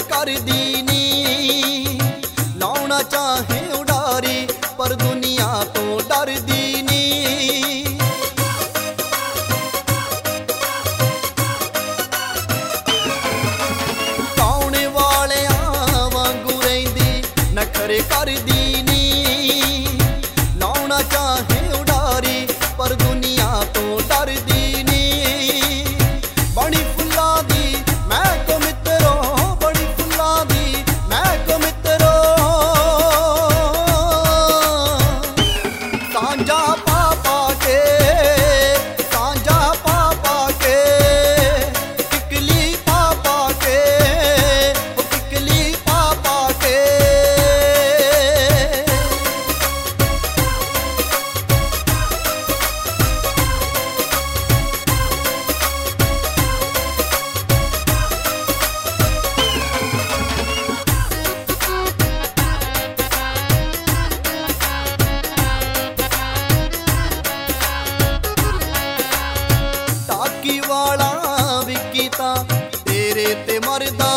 कर दीनी। लाउना चाहे उडारी पर दुनिया तो डर दीनी। गाउने वाले वांगू रहिंदी नखरे कर दीनी। लाउना चाहे उडारी पर दुनिया तो डर दीनी। बड़ी फुल्ला दी मैं को मित्रो, बड़ी फुल्ला दी मैं को मित्रो। सांझा पापा के, सांझा पापा के, टिकली पापा के, टिकली पापा के। टाकी वाला विकी तां तेरे ते मरदा